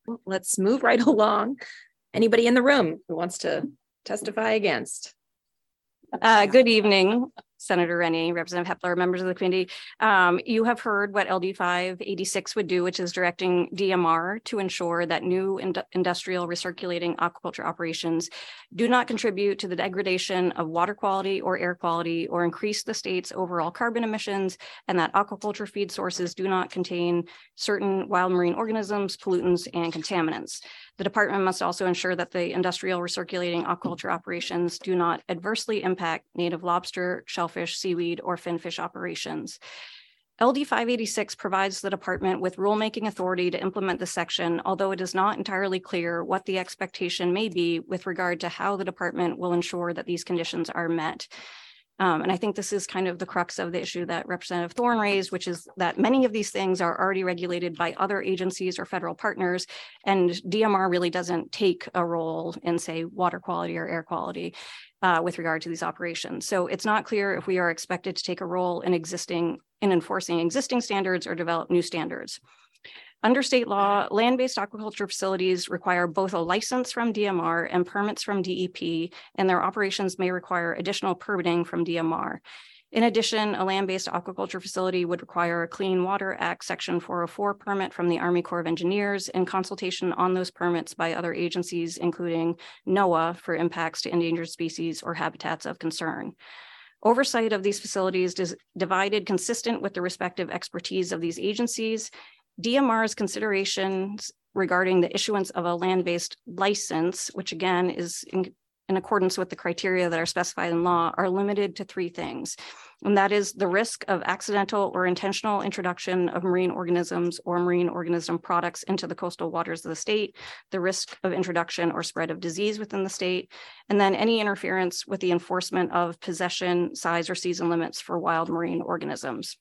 Well, let's move right along. Anybody in the room who wants to testify against? Good evening, Senator Rennie, Representative Hepler, members of the committee. You have heard what LD 586 would do, which is directing DMR to ensure that new industrial recirculating aquaculture operations do not contribute to the degradation of water quality or air quality or increase the state's overall carbon emissions, and that aquaculture feed sources do not contain certain wild marine organisms, pollutants, and contaminants. The department must also ensure that the industrial recirculating aquaculture operations do not adversely impact native lobster, shellfish, seaweed, or finfish operations. LD 586 provides the department with rulemaking authority to implement the section, although it is not entirely clear what the expectation may be with regard to how the department will ensure that these conditions are met. And I think this is kind of the crux of the issue that Representative Thorne raised, which is that many of these things are already regulated by other agencies or federal partners, and DMR really doesn't take a role in, say, water quality or air quality with regard to these operations. So it's not clear if we are expected to take a role in enforcing existing standards or develop new standards. Under state law, land-based aquaculture facilities require both a license from DMR and permits from DEP, and their operations may require additional permitting from DMR. In addition, a land-based aquaculture facility would require a Clean Water Act Section 404 permit from the Army Corps of Engineers and consultation on those permits by other agencies, including NOAA for impacts to endangered species or habitats of concern. Oversight of these facilities is divided consistent with the respective expertise of these agencies. DMR's considerations regarding the issuance of a land-based license, which again is in accordance with the criteria that are specified in law, are limited to three things. And that is the risk of accidental or intentional introduction of marine organisms or marine organism products into the coastal waters of the state, the risk of introduction or spread of disease within the state, and then any interference with the enforcement of possession, size, or season limits for wild marine organisms.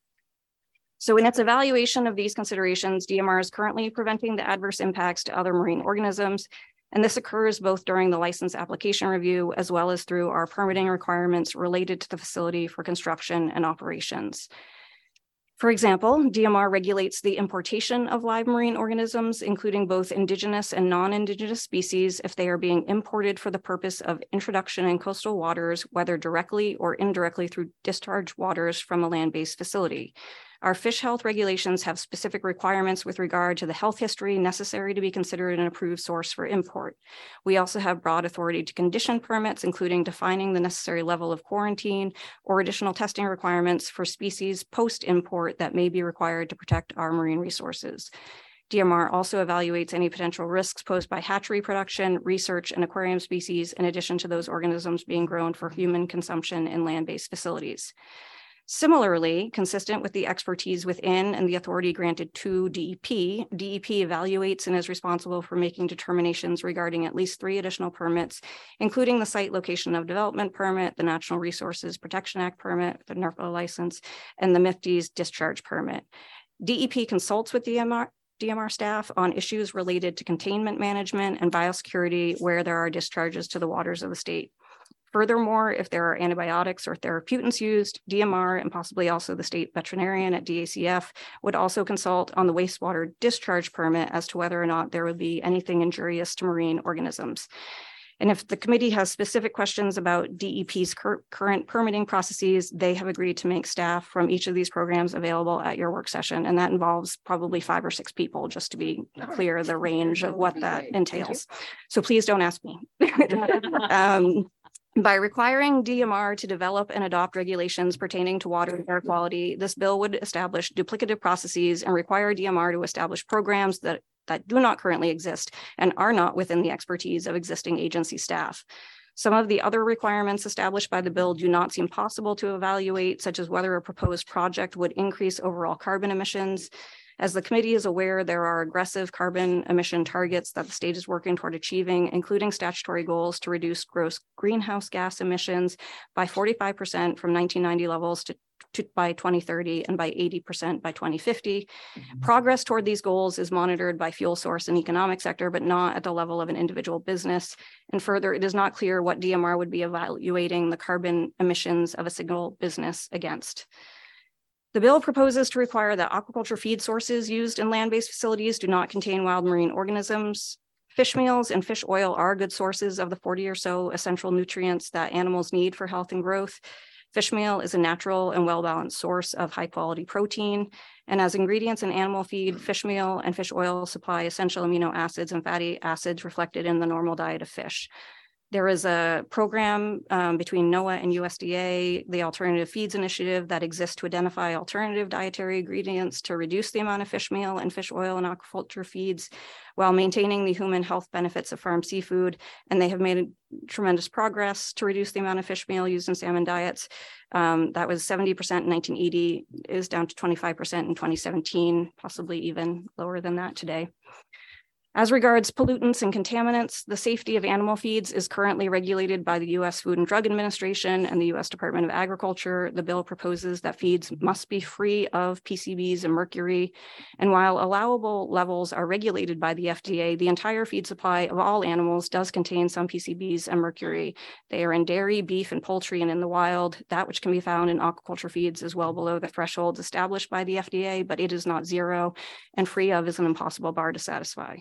So in its evaluation of these considerations, DMR is currently preventing the adverse impacts to other marine organisms, and this occurs both during the license application review as well as through our permitting requirements related to the facility for construction and operations. For example, DMR regulates the importation of live marine organisms, including both indigenous and non-indigenous species, if they are being imported for the purpose of introduction in coastal waters, whether directly or indirectly through discharge waters from a land-based facility. Our fish health regulations have specific requirements with regard to the health history necessary to be considered an approved source for import. We also have broad authority to condition permits, including defining the necessary level of quarantine or additional testing requirements for species post-import that may be required to protect our marine resources. DMR also evaluates any potential risks posed by hatchery production, research, and aquarium species, in addition to those organisms being grown for human consumption in land-based facilities. Similarly, consistent with the expertise within and the authority granted to DEP, DEP evaluates and is responsible for making determinations regarding at least 3 additional permits, including the site location of development permit, the Natural Resources Protection Act permit, the NERPA license, and the MIFTI's discharge permit. DEP consults with DMR staff on issues related to containment management and biosecurity where there are discharges to the waters of the state. Furthermore, if there are antibiotics or therapeutics used, DMR and possibly also the state veterinarian at DACF would also consult on the wastewater discharge permit as to whether or not there would be anything injurious to marine organisms. And if the committee has specific questions about DEP's current permitting processes, they have agreed to make staff from each of these programs available at your work session. And that involves probably 5 or 6 people, just to be clear the range of what that entails. So please don't ask me. By requiring DMR to develop and adopt regulations pertaining to water and air quality, this bill would establish duplicative processes and require DMR to establish programs that do not currently exist and are not within the expertise of existing agency staff. Some of the other requirements established by the bill do not seem possible to evaluate, such as whether a proposed project would increase overall carbon emissions. As the committee is aware, there are aggressive carbon emission targets that the state is working toward achieving, including statutory goals to reduce gross greenhouse gas emissions by 45% from 1990 levels by 2030 and by 80% by 2050. Progress toward these goals is monitored by fuel source and economic sector, but not at the level of an individual business. And further, it is not clear what DMR would be evaluating the carbon emissions of a single business against. The bill proposes to require that aquaculture feed sources used in land-based facilities do not contain wild marine organisms. Fish meals and fish oil are good sources of the 40 or so essential nutrients that animals need for health and growth. Fish meal is a natural and well-balanced source of high-quality protein. And as ingredients in animal feed, fish meal and fish oil supply essential amino acids and fatty acids reflected in the normal diet of fish. There is a program between NOAA and USDA, the Alternative Feeds Initiative, that exists to identify alternative dietary ingredients to reduce the amount of fish meal and fish oil in aquaculture feeds while maintaining the human health benefits of farm seafood. And they have made tremendous progress to reduce the amount of fish meal used in salmon diets. That was 70% in 1980, is down to 25% in 2017, possibly even lower than that today. As regards pollutants and contaminants, the safety of animal feeds is currently regulated by the U.S. Food and Drug Administration and the U.S. Department of Agriculture. The bill proposes that feeds must be free of PCBs and mercury. And while allowable levels are regulated by the FDA, the entire feed supply of all animals does contain some PCBs and mercury. They are in dairy, beef, and poultry, and in the wild. That which can be found in aquaculture feeds is well below the thresholds established by the FDA, but it is not zero, and free of is an impossible bar to satisfy.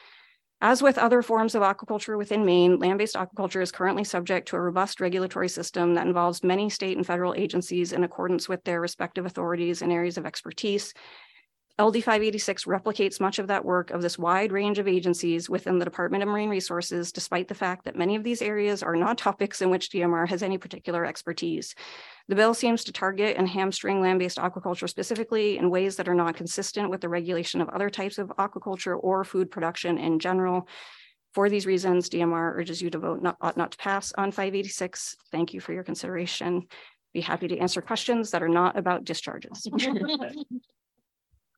As with other forms of aquaculture within Maine, land-based aquaculture is currently subject to a robust regulatory system that involves many state and federal agencies in accordance with their respective authorities and areas of expertise. LD 586 replicates much of that work of this wide range of agencies within the Department of Marine Resources, despite the fact that many of these areas are not topics in which DMR has any particular expertise. The bill seems to target and hamstring land-based aquaculture specifically in ways that are not consistent with the regulation of other types of aquaculture or food production in general. For these reasons, DMR urges you to vote ought not to pass on 586. Thank you for your consideration. Be happy to answer questions that are not about discharges.